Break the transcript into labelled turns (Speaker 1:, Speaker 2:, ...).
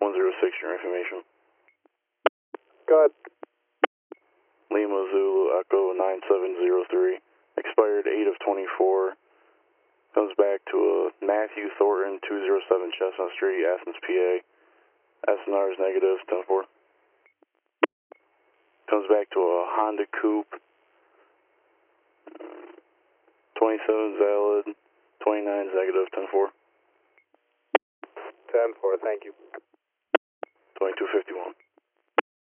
Speaker 1: 106, your information.
Speaker 2: Go ahead.
Speaker 1: Lima Zulu Echo 9703, expired 8 of 24, comes back to a Matthew Thornton 207 Chestnut Street, Athens, PA. SNR is negative, 10-4. Comes back to a Honda Coupe, 27 valid, 29 is negative, 10-4.
Speaker 2: 10-4, thank you.
Speaker 1: 2251.